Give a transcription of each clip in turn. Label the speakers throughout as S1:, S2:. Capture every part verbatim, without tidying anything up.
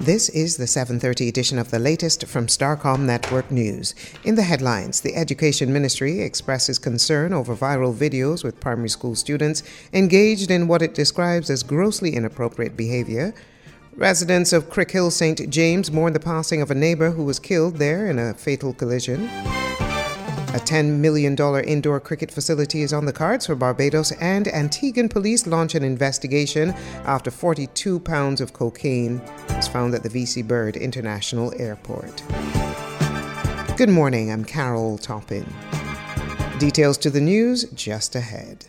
S1: This is the seven thirty edition of the latest from Starcom Network News. In the headlines, the Education Ministry expresses concern over viral videos with primary school students engaged in what it describes as grossly inappropriate behavior. Residents of Crickhill Saint James mourn the passing of a neighbor who was killed there in a fatal collision. A ten million dollars indoor cricket facility is on the cards for Barbados, and Antiguan police launch an investigation after forty-two pounds of cocaine was found at the V C Bird International Airport. Good morning, I'm Carol Toppin. Details to the news just ahead.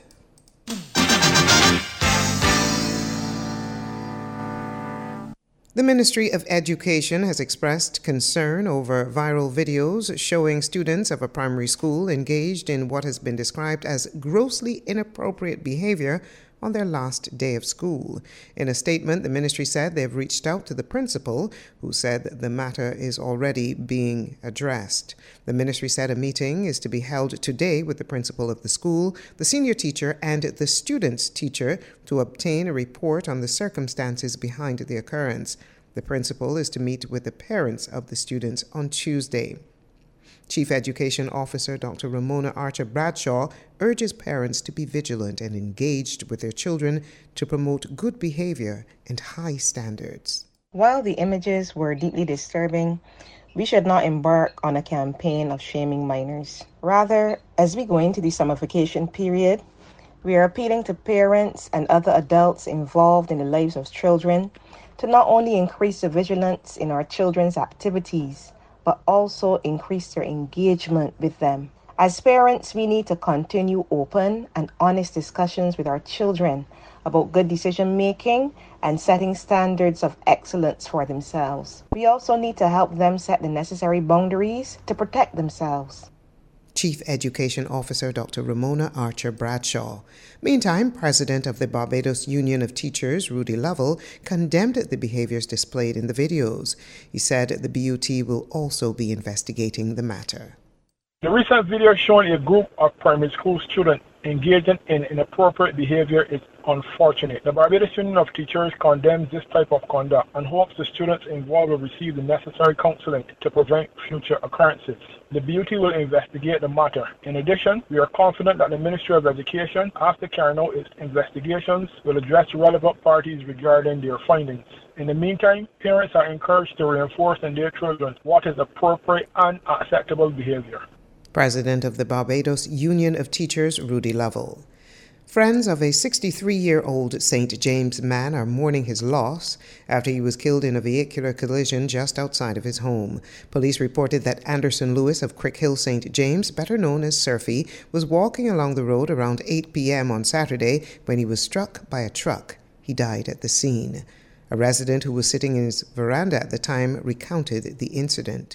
S1: The Ministry of Education has expressed concern over viral videos showing students of a primary school engaged in what has been described as grossly inappropriate behavior on their last day of school. In a statement, the ministry said they have reached out to the principal, who said the matter is already being addressed. The ministry said a meeting is to be held today with the principal of the school, the senior teacher, and the student's teacher to obtain a report on the circumstances behind the occurrence. The principal is to meet with the parents of the students on Tuesday. Chief Education Officer Doctor Ramona Archer Bradshaw urges parents to be vigilant and engaged with their children to promote good behavior and high standards.
S2: While the images were deeply disturbing, we should not embark on a campaign of shaming minors. Rather, as we go into the summer vacation period, we are appealing to parents and other adults involved in the lives of children to not only increase the vigilance in our children's activities, but also increase their engagement with them. As parents, we need to continue open and honest discussions with our children about good decision making and setting standards of excellence for themselves. We also need to help them set the necessary boundaries to protect themselves.
S1: Chief Education Officer Doctor Ramona Archer Bradshaw. Meantime, President of the Barbados Union of Teachers, Rudy Lovell, condemned the behaviors displayed in the videos. He said the B U T will also be investigating the matter.
S3: The recent video showing a group of primary school students engaging in inappropriate behavior is unfortunate. The Barbados Union of Teachers condemns this type of conduct and hopes the students involved will receive the necessary counseling to prevent future occurrences. The B U T will investigate the matter. In addition, we are confident that the Ministry of Education, after carrying out its investigations, will address relevant parties regarding their findings. In the meantime, parents are encouraged to reinforce in their children what is appropriate and acceptable behavior.
S1: President of the Barbados Union of Teachers, Rudy Lovell. Friends of a sixty-three-year-old Saint James man are mourning his loss after he was killed in a vehicular collision just outside of his home. Police reported that Anderson Lewis of Crickhill Saint James, better known as Surfy, was walking along the road around eight p.m. on Saturday when he was struck by a truck. He died at the scene. A resident who was sitting in his veranda at the time recounted the incident.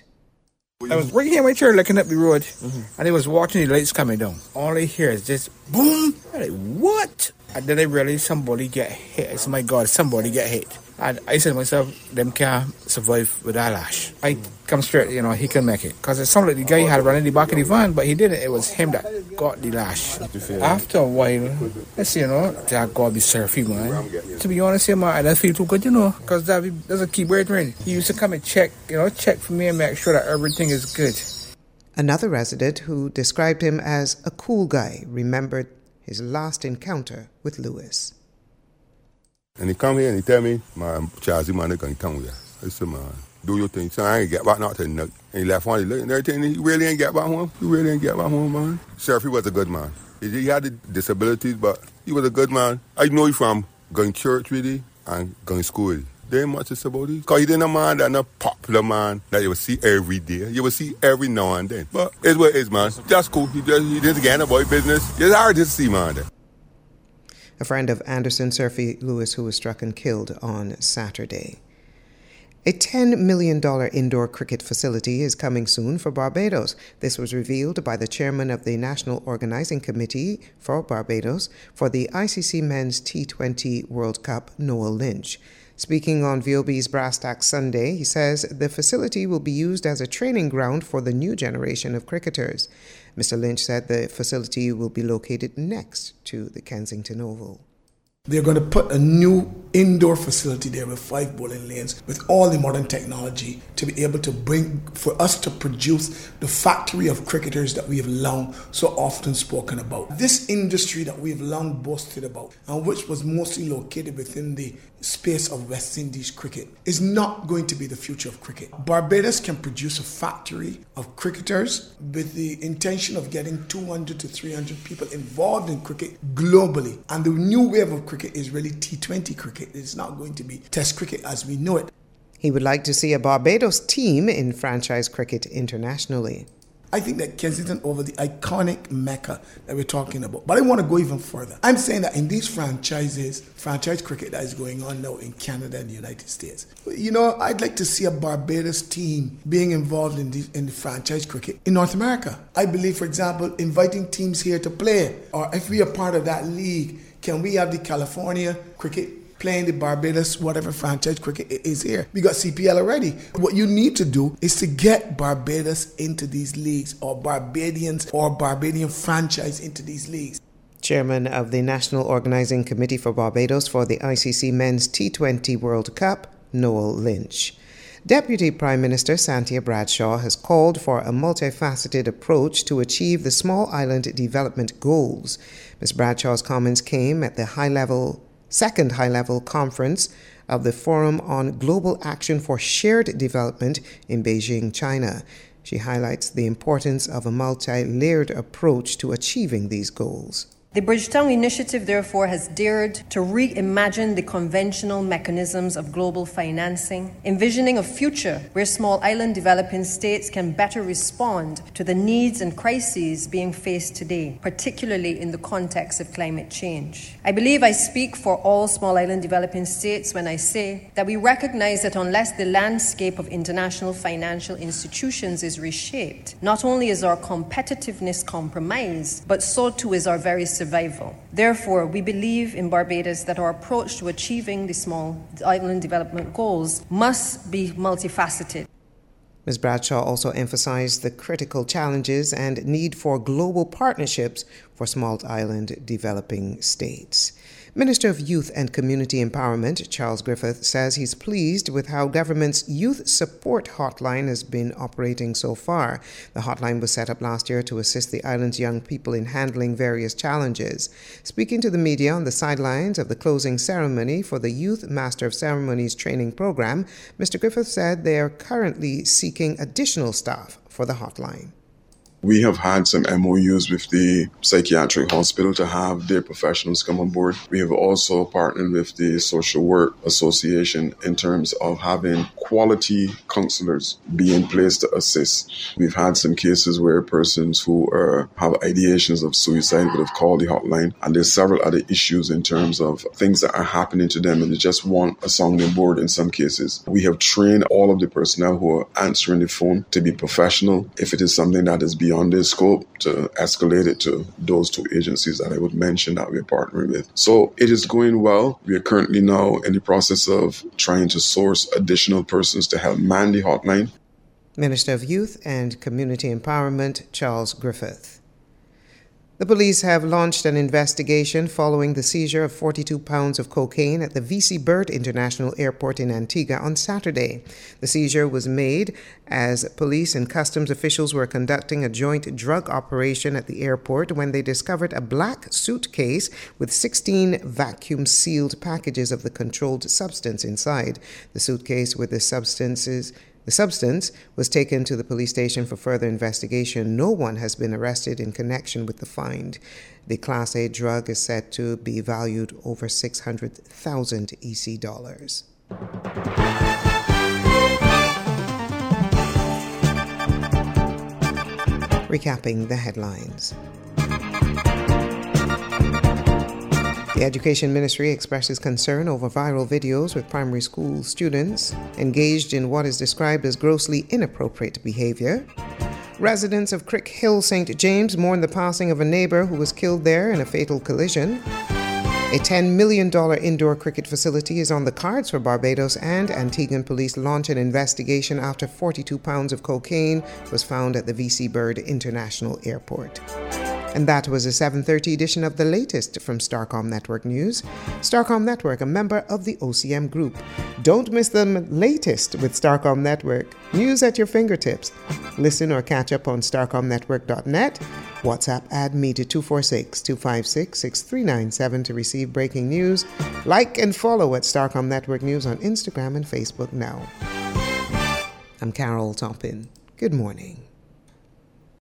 S4: I was right here in my chair looking up the road, mm-hmm. and I was watching the lights coming down. All I hear is just boom. I'm like, what? And then I realized somebody get hit. I said, my God, somebody get hit. And I said to myself, them can't survive with that lash. I come straight, you know, he can make it. Because it sounded like the guy had run in the back of the van, but he didn't. It was him that got the lash. After a while, I say, you know, that God be Surfy, man. To be honest here, man, I don't feel too good, you know, because that doesn't keep waiting. He used to come and check, you know, check for me and make sure that everything is good.
S1: Another resident who described him as a cool guy remembered his last encounter with Lewis.
S5: And he come here and he tell me, man, Charles, man, they can come here. I said, man, do your thing. So I ain't get back nothing. And he left on, he looked and everything. He really ain't get back home. He really ain't get back home, man. Surfy was a good man. He, he had the disabilities, but he was a good man. I know he from going to church with him and going to school with him. There ain't much about it. Because he didn't a man that a popular man that you will see every day. You will see every now and then. But it's what it is, man. That's cool. He just, he just get about business. It's hard to see, man. There.
S1: A friend of Anderson, Surfy Lewis, who was struck and killed on Saturday. A ten million dollars indoor cricket facility is coming soon for Barbados. This was revealed by the chairman of the National Organizing Committee for Barbados for the I C C Men's T twenty World Cup, Noel Lynch. Speaking on V O B's Brass Tack Sunday, he says the facility will be used as a training ground for the new generation of cricketers. Mister Lynch said the facility will be located next to the Kensington Oval.
S6: They're going to put a new indoor facility there with five bowling lanes with all the modern technology to be able to bring, for us to produce the factory of cricketers that we have long so often spoken about. This industry that we have long boasted about and which was mostly located within the space of West Indies cricket is not going to be the future of cricket. Barbados can produce a factory of cricketers with the intention of getting two hundred to three hundred people involved in cricket globally. And the new wave of cricket is really T twenty cricket. It's not going to be Test cricket as we know it.
S1: He would like to see a Barbados team in franchise cricket internationally.
S6: I think that Kensington over the iconic Mecca that we're talking about. But I want to go even further. I'm saying that in these franchises, franchise cricket that is going on now in Canada and the United States, you know, I'd like to see a Barbados team being involved in the, in the franchise cricket in North America. I believe, for example, inviting teams here to play, or if we are part of that league, can we have the California cricket playing the Barbados, whatever franchise cricket is here? We got C P L already. What you need to do is to get Barbados into these leagues, or Barbadians or Barbadian franchise into these leagues.
S1: Chairman of the National Organizing Committee for Barbados for the I C C Men's T twenty World Cup, Noel Lynch. Deputy Prime Minister Santia Bradshaw has called for a multifaceted approach to achieve the Small Island Development Goals. Miz Bradshaw's comments came at the high-level second high-level conference of the Forum on Global Action for Shared Development in Beijing, China. She highlights the importance of a multi-layered approach to achieving these goals.
S7: The Bridgetown Initiative, therefore, has dared to reimagine the conventional mechanisms of global financing, envisioning a future where small island developing states can better respond to the needs and crises being faced today, particularly in the context of climate change. I believe I speak for all small island developing states when I say that we recognize that unless the landscape of international financial institutions is reshaped, not only is our competitiveness compromised, but so too is our very survival. Therefore, we believe in Barbados that our approach to achieving the small island development goals must be multifaceted.
S1: Miz Bradshaw also emphasized the critical challenges and need for global partnerships for small island developing states. Minister of Youth and Community Empowerment, Charles Griffith, says he's pleased with how government's youth support hotline has been operating so far. The hotline was set up last year to assist the island's young people in handling various challenges. Speaking to the media on the sidelines of the closing ceremony for the Youth Master of Ceremonies training program, Mister Griffith said they are currently seeking additional staff for the hotline.
S8: We have had some M O Us with the psychiatric hospital to have their professionals come on board. We have also partnered with the Social Work Association in terms of having quality counselors be in place to assist. We've had some cases where persons who are, have ideations of suicide would have called the hotline, and there's several other issues in terms of things that are happening to them and they just want a sounding board in some cases. We have trained all of the personnel who are answering the phone to be professional. If it is something that is beyond on their scope, to escalate it to those two agencies that I would mention that we're partnering with. So it is going well. We are currently now in the process of trying to source additional persons to help man the hotline.
S1: Minister of Youth and Community Empowerment, Charles Griffith. The police have launched an investigation following the seizure of forty-two pounds of cocaine at the V C Bird International Airport in Antigua on Saturday. The seizure was made as police and customs officials were conducting a joint drug operation at the airport when they discovered a black suitcase with sixteen vacuum-sealed packages of the controlled substance inside. The suitcase with the substances The substance was taken to the police station for further investigation. No one has been arrested in connection with the find. The Class A drug is said to be valued over six hundred thousand E C dollars. Recapping the headlines. The Education Ministry expresses concern over viral videos with primary school students engaged in what is described as grossly inappropriate behavior. Residents of Crick Hill, Saint James mourn the passing of a neighbor who was killed there in a fatal collision. A ten million dollars indoor cricket facility is on the cards for Barbados, and Antiguan police launch an investigation after forty-two pounds of cocaine was found at the V C Bird International Airport. And that was a seven thirty edition of the latest from Starcom Network News. Starcom Network, a member of the O C M Group. Don't miss the latest with Starcom Network. News at your fingertips. Listen or catch up on starcom network dot net. WhatsApp add me to two four six, two five six, six three nine seven to receive breaking news. Like and follow at Starcom Network News on Instagram and Facebook now. I'm Carol Toppin. Good morning.